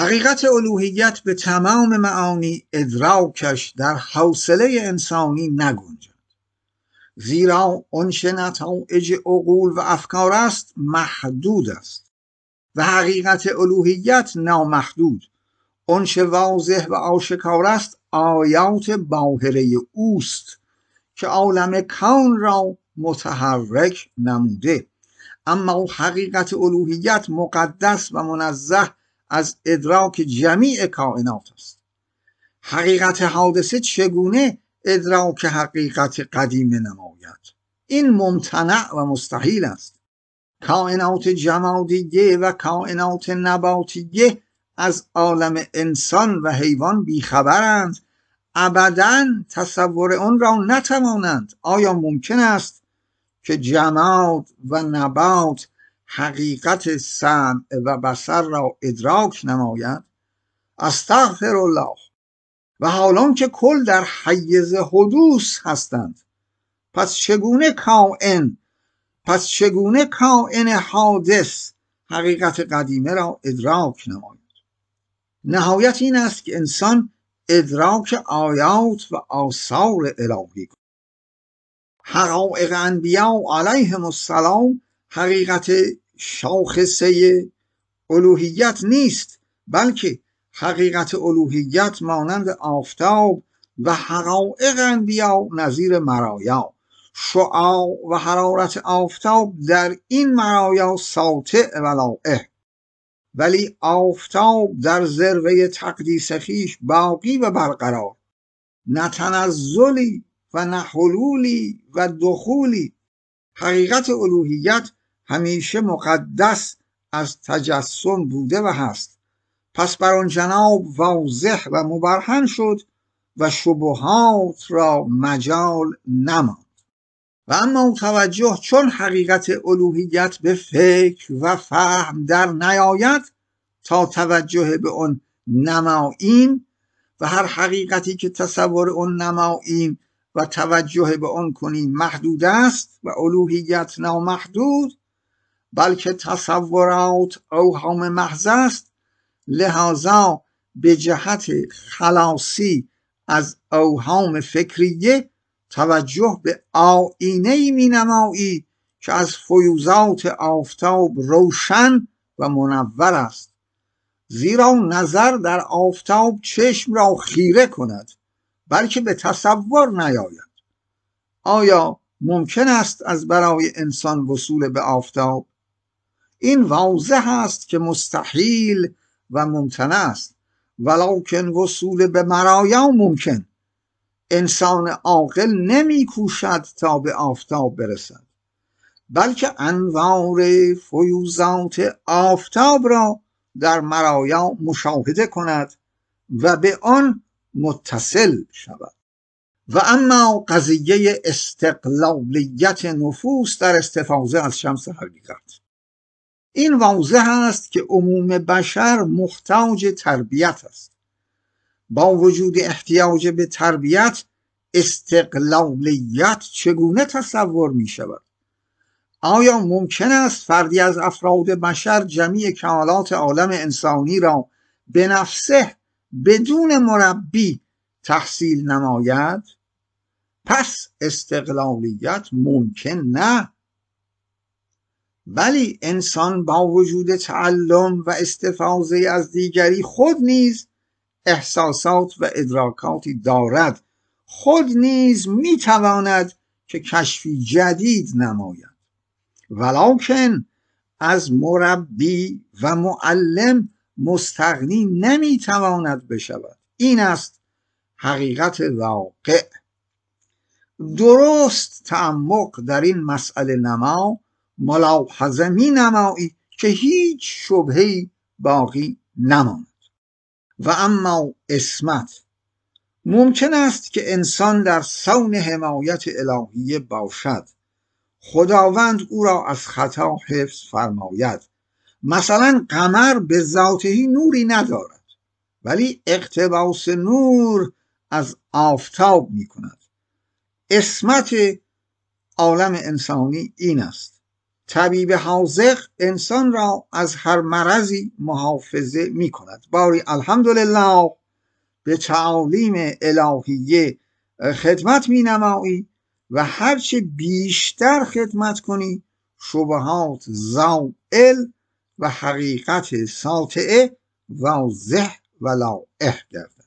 حقیقت الوهیت به تمام معانی ادراکش در حوصله انسانی نگنجد، زیرا آنچه نتایج عقول و افکار است محدود است و حقیقت الوهیت نامحدود. آنچه واضح و آشکار است آیات باهره اوست که عالم کون را متحرک نموده. اما حقیقت الوهیت مقدس و منزه از ادراک جمیع کائنات است. حقیقت حادثه چگونه ادراک حقیقت قدیم نماید؟ این ممتنع و مستحیل است. کائنات جمادیه و کائنات نباتیه از عالم انسان و حیوان بیخبرند، ابداً تصور آن را نتوانند. آیا ممکن است که جماد و نبات حقیقت سمع و بصر را ادراک نماید؟ استغفر الله. و حالان که کل در حیز حدوث هستند، پس چگونه کائن حادث حقیقت قدیمه را ادراک نماید؟ نهایت این است که انسان ادراک آیات و آثار الهی کند. حقایق انبیا علیهم السلام حقیقت شاخصه الوهیت نیست، بلکه حقیقت الوهیت مانند آفتاب و حقایق انبیا نظیر مرایا. شعاع و حرارت آفتاب در این مرایا ساطع و لائح، ولی آفتاب در ذروه تقدیس خویش باقی و برقرار، نه تنزلی و نه حلولی و دخولی. حقیقت الوهیت همیشه مقدس از تجسم بوده و هست، پس بر آن جناب واضح و مبرهن شد و شبهات را مجال نماند. و اما توجه، چون حقیقت الوهیت به فکر و فهم در نیاید تا توجه به آن نماییم و هر حقیقتی که تصور آن نماییم و توجه به آن کنیم محدود است و الوهیت نامحدود، بلکه تصورات اوهام محض است. لذا به جهت خلاصی از اوهام فکریه توجه به آیینه‌ای می نمایی که از فیوضات آفتاب روشن و منور است، زیرا نظر در آفتاب چشم را خیره کند بلکه به تصور نیاید. آیا ممکن است از برای انسان وصول به آفتاب؟ این واضح است که مستحیل و ممتنع است، ولکن وصول به مرایا ممکن. انسان عاقل نمی کوشد تا به آفتاب برسد، بلکه انوار فیوضات آفتاب را در مرایا مشاهده کند و به آن متصل شود. و اما قضیه استقلالیت نفوس در استفاضه از شمس حقیقت، این واضح است که عموم بشر محتاج تربیت است. با وجود احتیاج به تربیت، استقلالیت چگونه تصور می شود؟ آیا ممکن است فردی از افراد بشر جمیع کمالات عالم انسانی را به نفسه بدون مربی تحصیل نماید؟ پس استقلالیت ممکن نه. ولی انسان با وجود تعلم و استفاضه از دیگری خود نیز احساسات و ادراکاتی دارد، خود نیز میتواند که کشفی جدید نماید، ولکن از مربی و معلم مستغنی نمیتواند بشود. این است حقیقت واقع. درست تعمق در این مسئله نما، ملاحظه می نمایی که هیچ شبهه‌ای باقی نماند. و اما عصمت، ممکن است که انسان در صون حمایت الهیه باشد، خداوند او را از خطا حفظ فرماید. مثلا قمر به ذاته نوری ندارد، ولی اقتباس نور از آفتاب می کند. عصمت عالم انسانی این است. طبیب حاذق انسان را از هر مرضی محافظه می کند. باری الحمدلله به تعالیم الهیه خدمت می نمایی و هرچه بیشتر خدمت کنی شبهات زائل و حقیقت ساطعه واضح و لاح گردد.